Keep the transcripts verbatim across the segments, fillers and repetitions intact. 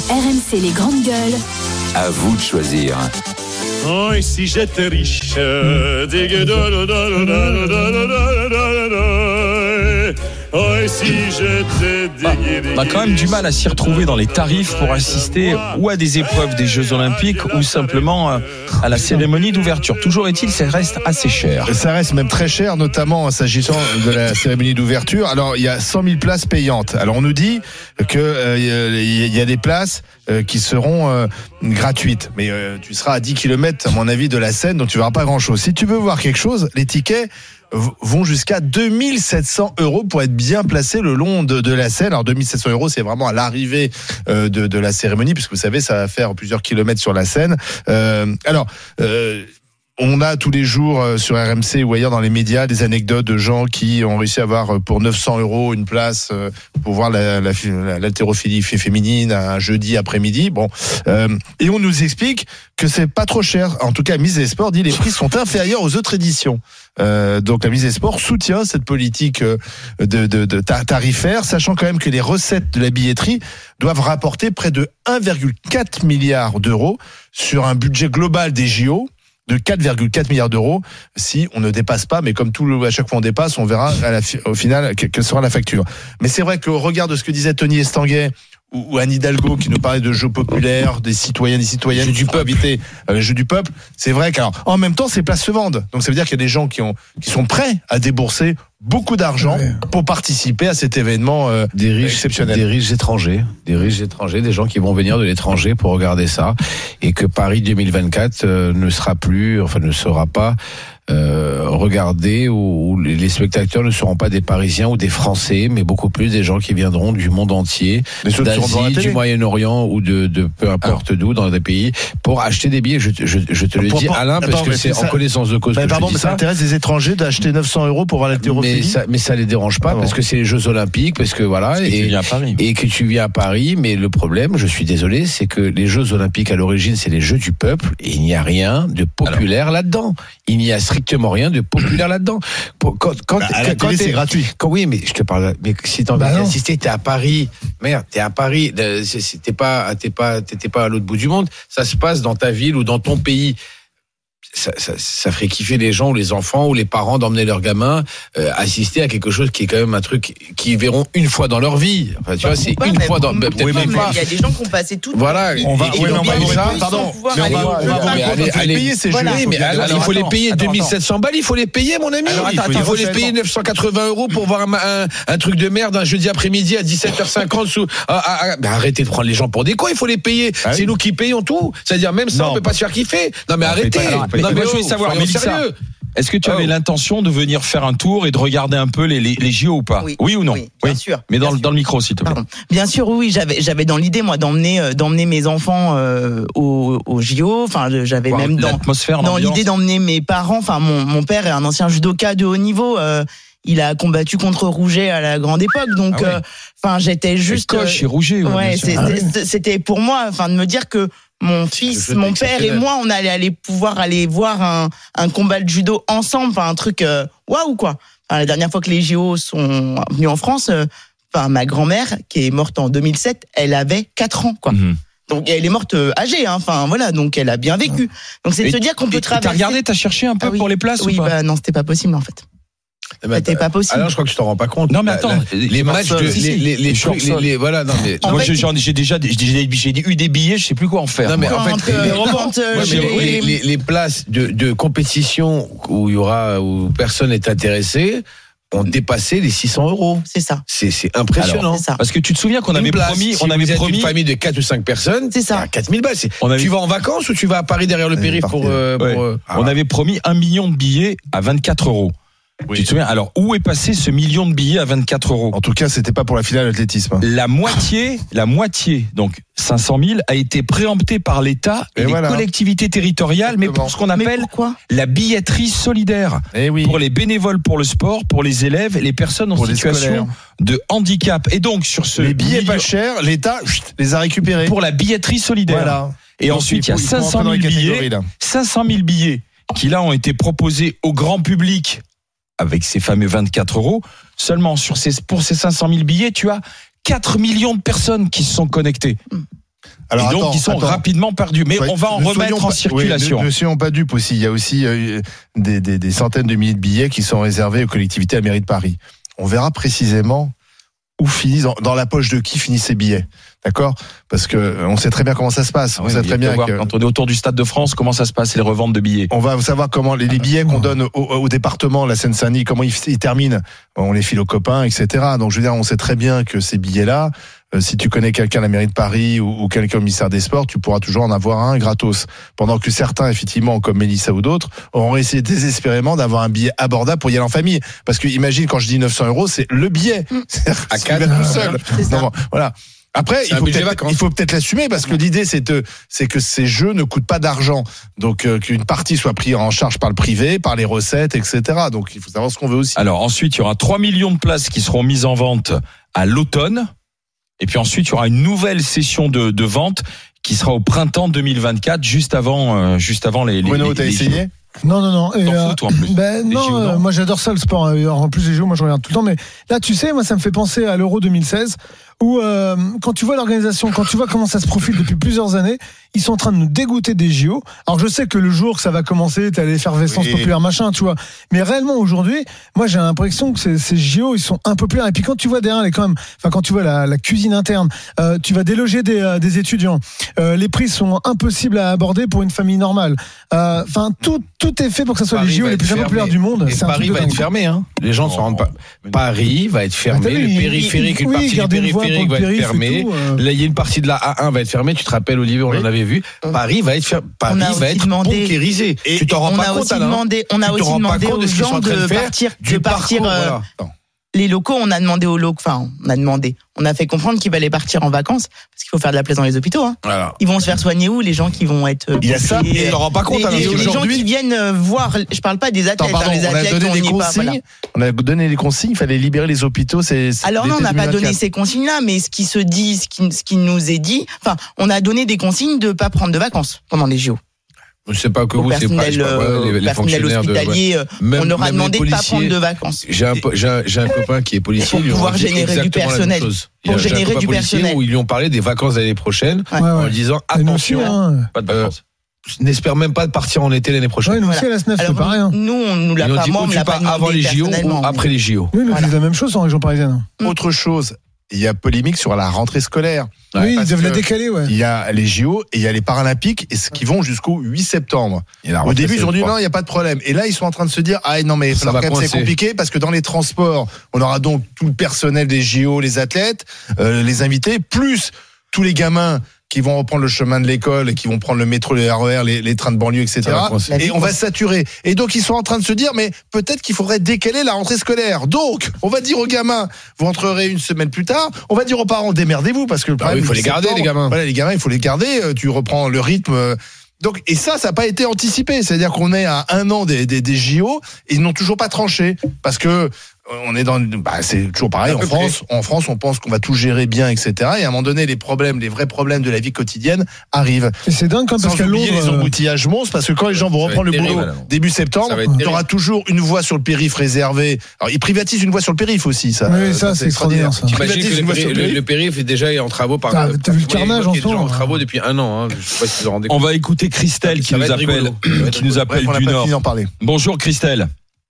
R M C les grandes gueules. À vous de choisir. Oh, et si j'étais riche, oh, et si j'étais bah, on a quand même du mal à s'y retrouver dans les tarifs pour assister ou à des épreuves des Jeux Olympiques ou simplement à la cérémonie d'ouverture. Toujours est-il, ça reste assez cher. Ça reste même très cher, notamment s'agissant de la cérémonie d'ouverture. Alors, il y a cent mille places payantes. Alors, on nous dit que euh, il y a des places euh, qui seront euh, gratuites. Mais euh, tu seras à dix kilomètres, à mon avis, de la scène, donc tu verras pas grand-chose. Si tu veux voir quelque chose, les tickets vont jusqu'à deux mille sept cents euros pour être bien placé le long de, de la scène. Alors deux mille sept cents euros, c'est vraiment à l'arrivée euh, de, de la cérémonie, puisque vous savez, ça va faire plusieurs kilomètres sur la scène. Euh, alors, euh, on a tous les jours sur R M C ou ailleurs dans les médias des anecdotes de gens qui ont réussi à avoir pour neuf cents euros une place pour voir la, la, la, l'haltérophilie féminine un jeudi après-midi. Bon, euh, et on nous explique que c'est pas trop cher. En tout cas, Mise des Sports dit les prix sont inférieurs aux autres éditions. Euh, donc la Mise des Sports soutient cette politique de, de, de tarifaire, sachant quand même que les recettes de la billetterie doivent rapporter près de un virgule quatre milliard d'euros sur un budget global des J O de quatre virgule quatre milliards d'euros si on ne dépasse pas, mais comme tout le, à chaque fois on dépasse, on verra à la, au final quelle sera la facture. Mais c'est vrai qu'au regard de ce que disait Tony Estanguet ou Anne Hidalgo qui nous parlait de jeux populaires, des citoyens, des citoyennes, jeux du peuple, euh, les jeux du peuple, c'est vrai qu'alors en même temps ces places se vendent, donc ça veut dire qu'il y a des gens qui ont qui sont prêts à débourser beaucoup d'argent ouais. pour participer à cet événement euh, des riches, exceptionnel. Des riches étrangers, des riches étrangers, des gens qui vont venir de l'étranger pour regarder ça, et que Paris deux mille vingt-quatre euh, ne sera plus, enfin ne sera pas euh, regardé, où, où les spectateurs ne seront pas des Parisiens ou des Français, mais beaucoup plus des gens qui viendront du monde entier, d'Asie, du Moyen-Orient ou de, de peu importe Alors. d'où dans des pays, pour acheter des billets. Je, je, je te le pour, dis, pour, Alain, parce attends, que c'est, c'est en connaissance de cause. Bah, que pardon, je dis mais ça, ça intéresse des étrangers d'acheter neuf cents euros pour voir l'haltérophilie. Mais ça, mais ça les dérange pas, ah bon. parce que c'est les Jeux Olympiques, parce que voilà, parce et, que tu viens à Paris. et que tu viens à Paris. Mais le problème, je suis désolé, c'est que les Jeux Olympiques à l'origine, c'est les Jeux du peuple, et il n'y a rien de populaire Alors. là-dedans. Il n'y a strictement rien de populaire là-dedans. Quand, quand, bah, à la quand télé, c'est gratuit. Quand, oui, mais je te parle. Mais si t'as envie bah d'assister, t'es à Paris. Merde, t'es à Paris. T'es pas, t'es pas, t'étais pas à l'autre bout du monde. Ça se passe dans ta ville ou dans ton pays. Ça, ça, ça ferait kiffer les gens ou les enfants ou les parents d'emmener leurs gamins euh, assister à quelque chose qui est quand même un truc qu'ils verront une fois dans leur vie. Enfin, tu bah, vois, c'est pas, une fois dans. Peut-être oui, même mais pas. Il y a des gens qui ont passé toute. Voilà. On va. Oui, on va ça. Pardon. Mais on va. On va les payer ces jeux. Mais il faut les payer deux mille sept cents balles. Il faut les payer, mon ami. Il faut les payer neuf cent quatre-vingts euros pour voir un truc de merde un jeudi après-midi à dix-sept heures cinquante sous. Arrêtez de prendre les gens pour des cons. Il faut les payer. C'est nous qui payons tout. C'est-à-dire même ça, on peut pas se faire kiffer. Non, mais arrêtez. Non, mais je veux savoir, Mélissa, est-ce que tu avais oh. l'intention de venir faire un tour et de regarder un peu les, les, les J O ou pas ? Oui, oui ou non ? Oui, bien oui. sûr. Mais dans, bien dans le micro, s'il te plaît. Pardon. Bien sûr, oui, j'avais, j'avais dans l'idée, moi, d'emmener, euh, d'emmener mes enfants euh, au, au J O. Enfin, j'avais Voir même dans, dans l'idée d'emmener mes parents. Enfin, mon, mon père est un ancien judoka de haut niveau. Euh, il a combattu contre Rouget à la grande époque, donc, enfin, ah ouais. euh, j'étais juste. Coach et Rouget. Ouais, ouais c'est, ah c'est, c'était pour moi, enfin, de me dire que. Mon fils, mon père et moi, on allait aller pouvoir aller voir un, un combat de judo ensemble, enfin un truc waouh wow, quoi. Enfin, la dernière fois que les J O sont venus en France, euh, enfin ma grand-mère qui est morte en deux mille sept, elle avait quatre ans quoi. Mm-hmm. Donc elle est morte euh, âgée, hein. Enfin voilà, donc elle a bien vécu. Donc c'est de se dire qu'on peut traverser. T'as regardé, t'as cherché un peu ah, oui. pour les places oui, ou pas bah non, c'était pas possible en fait. C'était pas possible. Alors je crois que tu t'en rends pas compte. Non mais attends, la, la, les matchs, de, si, les, les, les, les, les, voilà, non mais. Moi fait, j'ai, j'ai déjà, j'ai, j'ai eu des billets, je sais plus quoi en faire. Non mais moi. en fait, euh, les, quand, euh, moi, les, les, les places de, de compétition où il y aura, où personne n'est intéressé, ont dépassé les six cents euros. C'est ça. C'est, c'est impressionnant. Alors, c'est ça. Parce que tu te souviens qu'on une avait place, promis, si on avait vous êtes promis une famille de quatre ou cinq personnes, c'est ça. quatre mille balles. C'est, avait... Tu vas en vacances ou tu vas à Paris derrière le périph' pour, euh, ouais. pour euh, ah, On ouais. avait promis un million de billets à vingt-quatre euros. Oui. Tu te souviens ? Alors, où est passé ce million de billets à vingt-quatre euros ? En tout cas, c'était pas pour la finale d'athlétisme. La moitié, la moitié, donc cinq cent mille, a été préemptée par l'État et, et les voilà. collectivités territoriales, Exactement. mais pour ce qu'on appelle la billetterie solidaire. Eh oui. Pour les bénévoles pour le sport, pour les élèves, les personnes en pour situation de handicap. Et donc, sur ce les billets million... pas chers, l'État chut, les a récupérés. Pour la billetterie solidaire. Voilà. Et donc, ensuite, il, faut, il y a cinq cent mille billets, cinq cent mille billets qui là ont été proposés au grand public avec ces fameux vingt-quatre euros. Seulement sur ces, pour ces cinq cent mille billets, tu as quatre millions de personnes qui se sont connectées. Alors, et donc attends, qui sont attends. rapidement perdus. Mais Soyez- on va en ne remettre soyons en pas- circulation. Oui, ne, ne soyons pas dupes aussi. Il y a aussi euh, des, des, des centaines de milliers de billets qui sont réservés aux collectivités à la mairie de Paris. On verra précisément où finissent, dans, dans la poche de qui finissent ces billets. D'accord ? Parce que euh, on sait très bien comment ça se passe. Ah on oui, sait mais très il faut bien voir, que quand on est autour du Stade de France, comment ça se passe, les reventes de billets. on va savoir comment les, les billets qu'on donne au, au département, la Seine-Saint-Denis, comment ils, ils terminent. On les file aux copains, et cetera. Donc je veux dire, on sait très bien que ces billets-là, euh, si tu connais quelqu'un à la mairie de Paris ou, ou quelqu'un au ministère des Sports, tu pourras toujours en avoir un gratos. Pendant que certains, effectivement, comme Mélissa ou d'autres, auront essayé désespérément d'avoir un billet abordable pour y aller en famille. Parce que imagine, quand je dis neuf cents euros, c'est le billet. C'est-à-dire À que quatre, tu vas tout seul. c'est ça. Non, voilà. Après, C'est il un faut, budget peut-être, vacances. il faut peut-être l'assumer parce que l'idée, c'est, de, c'est que ces jeux ne coûtent pas d'argent. Donc, euh, qu'une partie soit prise en charge par le privé, par les recettes, et cetera. Donc, il faut savoir ce qu'on veut aussi. Alors ensuite, il y aura trois millions de places qui seront mises en vente à l'automne. Et puis ensuite, il y aura une nouvelle session de, de vente qui sera au printemps deux mille vingt-quatre, juste avant, euh, juste avant les. les Bruno, les- t'as les essayé? Non, non, non. Et, T'en euh, fous, toi, en plus. ben, Les non, J O, euh, non moi j'adore ça le sport. hein. En plus les J O, moi je regarde tout le temps. Mais là, tu sais, moi ça me fait penser à l'Euro deux mille seize, où euh, quand tu vois l'organisation, quand tu vois comment ça se profile depuis plusieurs années, ils sont en train de nous dégoûter des J O. Alors je sais que le jour que ça va commencer, t'as l'effervescence Oui. populaire, machin, tu vois. Mais réellement aujourd'hui, moi j'ai l'impression que ces, ces J O, ils sont impopulaires. Et puis quand tu vois derrière, les quand même, enfin quand tu vois la, la cuisine interne, euh, tu vas déloger des, euh, des étudiants. Euh, les prix sont impossibles à aborder pour une famille normale. Euh, Enfin tout tout est fait pour que ça soit Paris les J O va les être plus fermé. impopulaires du monde. Et C'est un Paris truc de va être dingue. fermé, hein. Les gens ne s'en rendent pas. Paris va être fermé, Ah, t'as vu, le il- périphérique, il- une oui, partie du garder une voie pour périphérique le va être périph' et fermée. tout, euh. Là, il y a une partie de la A un va être fermée. Tu te rappelles, Olivier, on Oui. en avait vu. Paris va être fer- Paris On a va aussi être demandé- bunkérisé. Et Tu t'en rends on pas a compte, aussi Alain. demandé, on a Tu te aussi rends pas demandé compte de aux ce qu'ils sont gens en train de de faire, partir, du de partir. parcours, euh, voilà. Attends. Les locaux, on a demandé aux locaux, enfin, on a demandé, on a fait comprendre qu'ils allaient partir en vacances parce qu'il faut faire de la place dans les hôpitaux. Hein. Voilà. Ils vont se faire soigner où les gens qui vont être. Il y a ça, et Tu t'en rends pas compte, Alain. les, les gens aujourd'hui- qui viennent euh, voir. Je parle pas des Attends, athlètes, pardon, hein, les on a athlètes, donné on des n'y est pas. consignes. Voilà. On a donné des consignes. Il fallait libérer les hôpitaux. C'est, c'est Alors non, on l'été n'a pas deux mille vingt-quatre. donné ces consignes-là, mais ce qui se dit, ce qui, ce qui nous est dit, enfin, on a donné des consignes de pas prendre de vacances pendant les J O. Je sais pas que Au vous, c'est pas, je personnel, sais pas, ouais, euh, les, les personnel fonctionnaires de. hospitalier, euh, Même- on leur a même demandé les de pas policiers. prendre de vacances. J'ai un, po- j'ai un, j'ai un copain qui est policier. Pour ils lui ont pouvoir dit générer du exactement la même personnel. chose. Pour Il y a- j'ai un générer copain du policier personnel. où ils lui ont parlé des vacances l'année prochaine Ouais. Ouais, en ouais. lui disant Et nous aussi, attention, hein. Pas de Euh, vacances. n'espère même pas de partir en été l'année prochaine. Ouais, nous aussi Voilà. à la S N E F, Alors, c'est pareil. hein. nous, on nous l'a Ils ont pas, dit moi, on ou me tu l'a pas pars demandé avant les J O personnellement. ou après les J O. Oui, nous Voilà. disent la même chose en région parisienne. Autre chose, il y a polémique sur la rentrée scolaire. Oui, ils parce doivent la que décaler, ouais. Il y a les J O et il y a les Paralympiques et ce qui vont jusqu'au huit septembre. Et la Au rentrée, début, c'est ils ont le dit trois. non, il n'y a pas de problème. Et là, ils sont en train de se dire ah non mais Ça alors, va quand même, c'est coincer. compliqué parce que dans les transports, on aura donc tout le personnel des J O, les athlètes, euh, les invités, plus tous les gamins qui vont reprendre le chemin de l'école et qui vont prendre le métro, les R E R, les, les trains de banlieue, et Ça va cetera. coincer. Et on va saturer. Et donc, ils sont en train de se dire, mais peut-être qu'il faudrait décaler la rentrée scolaire. Donc, on va dire aux gamins, vous entrerez une semaine plus tard. On va dire aux parents, démerdez-vous, parce que le Ah problème, oui, il faut les garder, septembre, les gamins. Voilà, les gamins, il faut les garder. euh, Tu reprends le rythme. euh, Donc, et ça, ça n'a pas été anticipé. C'est-à-dire qu'on est à un an des, des, des J O et ils n'ont toujours pas tranché. Parce que, euh, on est dans, bah, c'est toujours pareil. À En peu France, en France, on pense qu'on va tout gérer bien, et cetera. Et à un moment donné, les problèmes, les vrais problèmes de la vie quotidienne arrivent. Et c'est dingue, quand même, parce Sans qu'à oublier Londres. les euh, embouteillages monstres, parce que quand les gens vont Ça va reprendre le être boulot terrible, alors. début septembre, Ça va être il y terrible. aura toujours une voie sur le périph' réservée. Alors, ils privatisent une voie sur le périph' aussi, ça. Oui, ça, c'est extraordinaire, ça. Ils T'imagines privatisent que une le, voie sur péri- le le, périph'. le périph' est déjà en travaux par. T'as- t'as vu le par- carnage il en est ce déjà en moment, travaux depuis un an. Hein. Je sais pas si vous vous rendez On compte. va écouter Christelle qui Ça va nous être appelle, rigolo. Ça va être qui nous rigolo. appelle Bref, on n'a du pas Nord. fini d'en parler. Bonjour Christelle.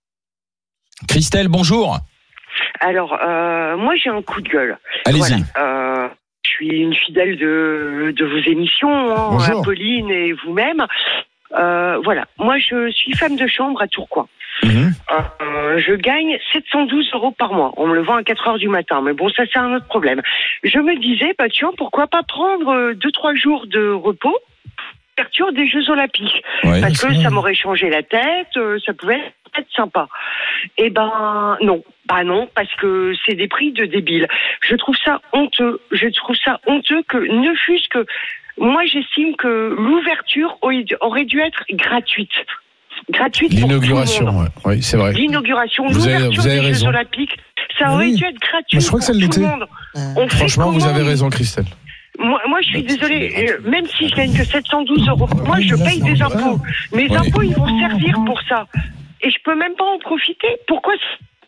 Christelle, bonjour. Alors, euh, moi, j'ai un coup de gueule. Allez-y. Voilà, euh, je suis une fidèle de, de vos émissions, hein, Bonjour. Apolline et vous-même. Euh, voilà, moi, je suis femme de chambre à Tourcoing. Mhm. Euh, je gagne sept cent douze euros par mois. On me le vend à quatre heures du matin. Mais bon, ça, c'est un autre problème. Je me disais, bah, tiens, pourquoi pas prendre deux, trois jours de repos ouverture des Jeux Olympiques. Ouais. Parce que c'est ça vrai. m'aurait changé la tête, euh, ça pouvait être sympa. Eh ben, non. Bah non, parce que c'est des prix de débiles. Je trouve ça honteux. Je trouve ça honteux que, ne fût-ce que, moi, j'estime que l'ouverture aurait dû être gratuite. Gratuite pour tout le L'inauguration, monde. ouais. Oui, c'est vrai. L'inauguration, Vous avez- l'ouverture vous avez des Jeux raison. Olympiques, ça Ah aurait oui. dû être gratuit Mais je crois que pour ça tout l'était. le monde. On fait Franchement, vous comment avez raison, Christelle. Moi, moi, je suis désolée, euh, même si je gagne que sept cent douze euros, moi, je paye des impôts. Mes Ouais. impôts, ils vont servir pour ça. Et je peux même pas en profiter. Pourquoi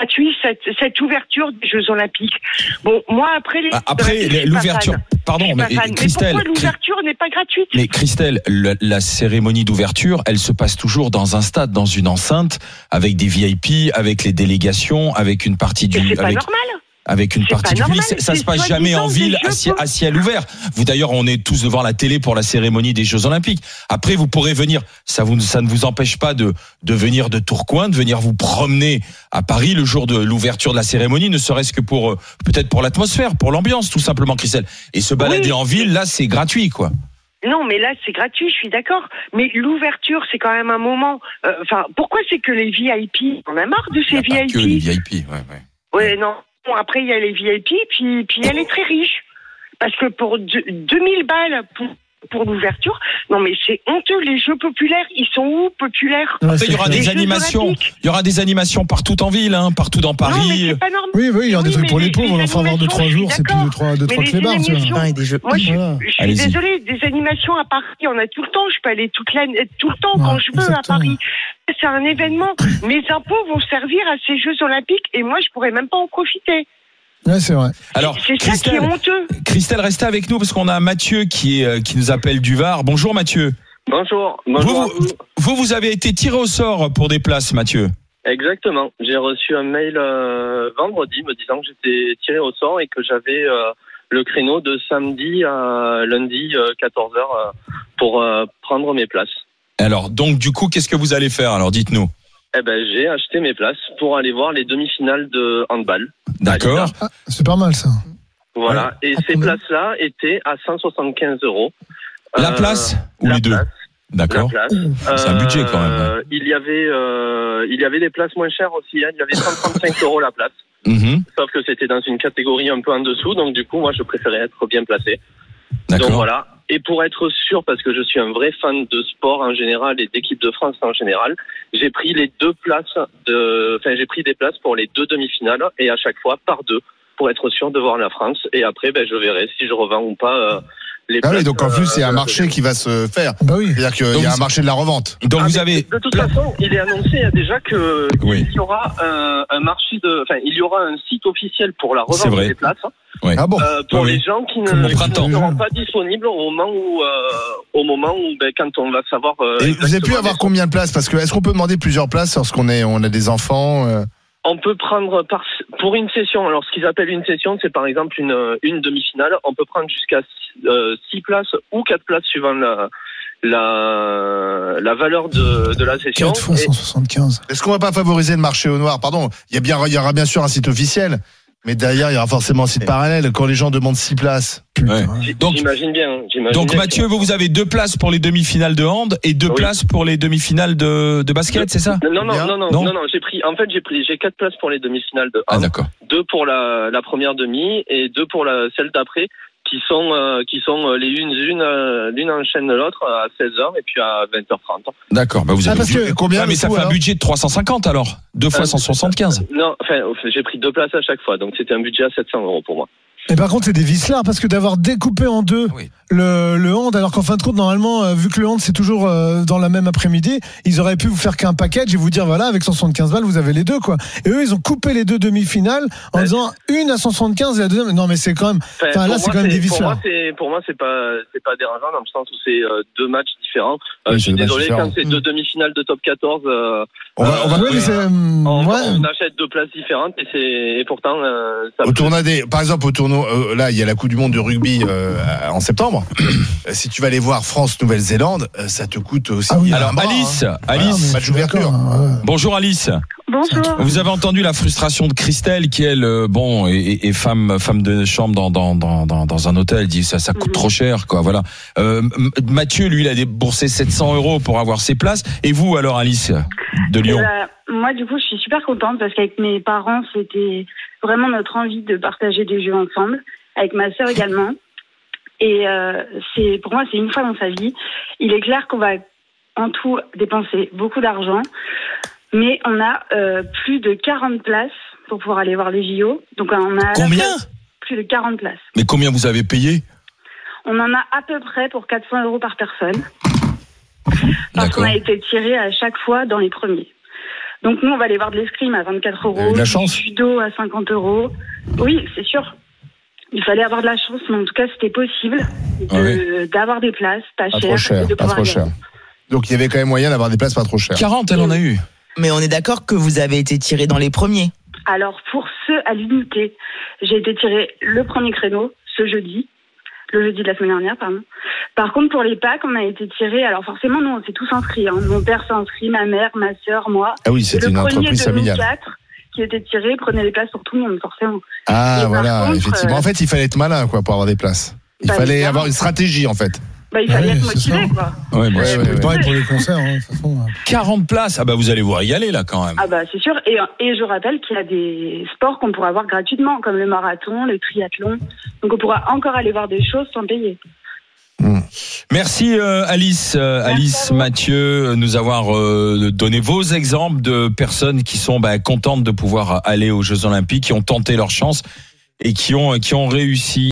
gratuit cette, cette ouverture des Jeux Olympiques. Bon, moi après les Ah, après Jeux Olympiques, l'ouverture, pardon, mais, mais, mais Christelle, pourquoi l'ouverture n'est pas gratuite? Mais Christelle, le, la cérémonie d'ouverture, elle se passe toujours dans un stade, dans une enceinte, avec des V I P, avec les délégations, avec une partie du, Mais c'est pas avec, normal. avec une C'est partie pas du normal, public. Ça c'est se passe jamais en soi-disant ville des à, jeux ciel- à ciel ouvert. Vous d'ailleurs, on est tous devant la télé pour la cérémonie des Jeux Olympiques. Après, vous pourrez venir. Ça vous, ça ne vous empêche pas de de venir de Tourcoing, de venir vous promener à Paris le jour de l'ouverture de la cérémonie, ne serait-ce que pour euh, peut-être pour l'atmosphère, pour l'ambiance, tout simplement, Christelle. Et se balader Oui. en ville, là, c'est gratuit, quoi. Non, mais là, c'est gratuit, je suis d'accord. Mais l'ouverture, c'est quand même un moment. euh, Enfin, pourquoi c'est que les V I P? On a marre de Il ces n'y a pas V I P. que les V I P. Ouais, ouais. Ouais, non. Bon, après, il y a les V I P, puis, puis elle est très riche. Parce que pour deux- deux mille balles pour, pour l'ouverture, non, mais c'est honteux. Les jeux populaires, ils sont où, populaires? Ouais, Après, c'est il y aura clair. Les des Jeux animations. Olympiques. Il y aura des animations partout en ville, hein, partout dans Non, mais Paris. c'est pas normal. Oui, oui, il y aura des Oui, trucs mais pour les les- pauvres, on les en fera avoir deux, trois animations, jours, je c'est suis plus de d'accord. trois, de Mais trois les clébards, tu vois. animations- Ah, et des jeux. Moi, je, Voilà. je suis Allez-y. désolée, des animations à Paris, on a tout le temps. Je peux aller toute la, tout le temps Ouais, quand je veux exactement. à Paris. C'est un événement. Mes impôts vont servir à ces Jeux Olympiques et moi, je pourrais même pas en profiter. Ouais, c'est vrai. Alors, C'est ça qui est Christelle, honteux. Christelle, restez avec nous parce qu'on a Mathieu qui est euh, qui nous appelle du Var. Bonjour Mathieu. Bonjour. Vous, Bonjour. à vous, vous, vous avez été tiré au sort pour des places, Mathieu. Exactement. J'ai reçu un mail euh, vendredi me disant que j'étais tiré au sort et que j'avais euh, le créneau de samedi à lundi euh, quatorze heures euh, pour euh, prendre mes places. Alors, donc du coup, qu'est-ce que vous allez faire? Alors, dites-nous. Eh ben, j'ai acheté mes places pour aller voir les demi-finales de handball. D'accord. Ah, c'est pas mal ça. Voilà. Et À ces combien places-là étaient à cent soixante-quinze euros. La Euh, place ou la les deux? place. D'accord. La place. C'est un budget quand même, Euh, il y avait, euh, il y avait des places moins chères aussi. Hein. Il y avait cent trente-cinq euros la place. Mhm. Sauf que c'était dans une catégorie un peu en dessous. Donc du coup, moi, je préférais être bien placé. Donc D'accord. voilà. Et pour être sûr, parce que je suis un vrai fan de sport en général et d'équipe de France en général, j'ai pris les deux places de, enfin, j'ai pris des places pour les deux demi-finales et à chaque fois par deux pour être sûr de voir la France. Et après, ben, je verrai si je revends ou pas euh, les Ah places. oui, donc en plus, euh, c'est un de- marché qui va se faire. Bah oui. C'est-à-dire qu'il Donc y a vous- un marché de la revente. Donc Ah, vous mais avez. de toute façon, il est annoncé déjà que Oui. il y aura un, un marché de, enfin, il y aura un site officiel pour la C'est revente vrai. des places. Ouais. Ah bon? Euh, pour Oui, les oui. gens qui ne, Comme au qui printemps. ne seront pas disponibles au moment où, euh, au moment où, ben, quand on va savoir. Euh, Et vous avez pu exactement avoir les- combien de places? Parce que est-ce qu'on peut demander plusieurs places lorsqu'on est, on a des enfants? euh On peut prendre par, pour une session. Alors, ce qu'ils appellent une session, c'est par exemple une, une demi-finale. On peut prendre jusqu'à euh, six places ou quatre places suivant la, la, la valeur de, de la session. quatre fois Et- cent soixante-quinze. Est-ce qu'on va pas favoriser le marché au noir? Pardon. Il y a bien, il y aura bien sûr un site officiel. Mais derrière, il y aura forcément un site parallèle. Quand les gens demandent six places. Putain. j- Donc- j'imagine bien. j'imagine Donc bien Mathieu, vous, vous avez deux places pour les demi-finales de hand et deux Oui. places pour les demi-finales de, de basket, c'est ça? Non, non, Bien. non, non, Non non, non, j'ai pris, en fait, j'ai pris, j'ai quatre places pour les demi-finales de Ah hand, d'accord. deux pour la, la première demi et deux pour la, celle d'après, qui sont, euh, qui sont euh, les unes, l'une, euh, l'une enchaîne l'autre à seize heures et puis à vingt heures trente. D'accord. Bah vous Ah, avez. parce que- Et combien Ouais, mais le ça coût, fait un alors budget de trois cent cinquante alors. Deux fois Euh, cent soixante-quinze. Non, enfin, j'ai pris deux places à chaque fois, donc c'était un budget à sept cents euros pour moi. Et par contre, c'est des vislards parce que d'avoir découpé en deux Oui. le, le hand, alors qu'en fin de compte, normalement, euh, vu que le hand c'est toujours euh, dans la même après-midi, ils auraient pu vous faire qu'un package et vous dire voilà, avec cent soixante-quinze balles, vous avez les deux quoi. Et eux, ils ont coupé les deux demi-finales en Ouais. disant une à cent soixante-quinze et la deuxième. Non, mais c'est quand même. Enfin, là, pour c'est moi, quand même des pour moi, vislards. c'est, pour moi, c'est pas, c'est pas dérangeant dans le sens où c'est euh, deux matchs différents. Euh, Oui, je c'est suis deux matchs désolé, différents. quand c'est deux demi-finales de top quatorze, euh, On va, on va, Ouais, mais c'est. hum, on, ouais. on achète deux places différentes et c'est, et pourtant, euh, ça Au peut- tournoi des, par exemple, au tournoi, euh, là, il y a la Coupe du Monde de rugby euh, en septembre. Euh, si tu vas aller voir France-Nouvelle-Zélande, euh, ça te coûte aussi. Ah oui, un Alors bras, Alice, hein. Ah, Alice. mais match je suis d'ouverture. d'accord, hein, ouais. Bonjour Alice. Bonjour. Vous avez entendu la frustration de Christelle qui elle euh, bon est, est femme femme de chambre dans dans dans dans, dans un hôtel. Elle dit ça ça coûte Mhm. trop cher quoi. Voilà. Euh, M- Mathieu lui il a déboursé sept cents euros pour avoir ses places. Et vous alors Alice de Eh Lyon. ben, moi, du coup, je suis super contente parce qu'avec mes parents, c'était vraiment notre envie de partager des jeux ensemble, avec ma sœur également. Et euh, c'est pour moi, c'est une fois dans sa vie. Il est clair qu'on va en tout dépenser beaucoup d'argent, mais on a euh, plus de quarante places pour pouvoir aller voir les J O. Donc, on a à la Combien? place plus de quarante places. Mais combien vous avez payé? On en a à peu près pour quatre cents euros par personne. Parce D'accord. qu'on a été tiré à chaque fois dans les premiers. Donc nous, on va aller voir de l'escrime à vingt-quatre euros, de la chance. du judo à cinquante euros. Oui, c'est sûr. Il fallait avoir de la chance, mais en tout cas, c'était possible de, Ah oui. d'avoir des places pas, Pas chères. trop cher, et de pas pouvoir trop y cher. aller. Donc il y avait quand même moyen d'avoir des places pas trop chères. quarante, elle en a eu. Mais on est d'accord que vous avez été tiré dans les premiers. Alors, pour ceux à l'unité, j'ai été tirée le premier créneau, ce jeudi. Le jeudi de la semaine dernière, pardon. Par contre, pour les packs, on a été tirés. Alors, forcément, nous, on s'est tous inscrits. Hein. Mon père s'est inscrit, ma mère, ma sœur, moi. Ah oui, c'était Et une le premier entreprise de familiale. nous quatre qui était tiré prenait les places pour tout le monde, forcément. Ah Et par voilà, contre, effectivement. euh, En fait, il fallait être malin quoi pour avoir des places. Il Bah, fallait évidemment. avoir une stratégie en fait. Bah, il fallait Ouais, être c'est motivé, ça. quoi. Ouais, bien Ouais, sûr. ouais, ouais. Pareil pour les concerts, hein, de toute façon. quarante places. Ah bah vous allez vous régaler là quand même. Ah bah c'est sûr. Et, et je rappelle qu'il y a des sports qu'on pourra voir gratuitement, comme le marathon, le triathlon. Donc on pourra encore aller voir des choses sans payer. Merci euh, Alice, euh, Merci Alice à vous. Mathieu, euh, nous avoir euh, donné vos exemples de personnes qui sont bah, contentes de pouvoir aller aux Jeux Olympiques, qui ont tenté leur chance et qui ont qui ont réussi.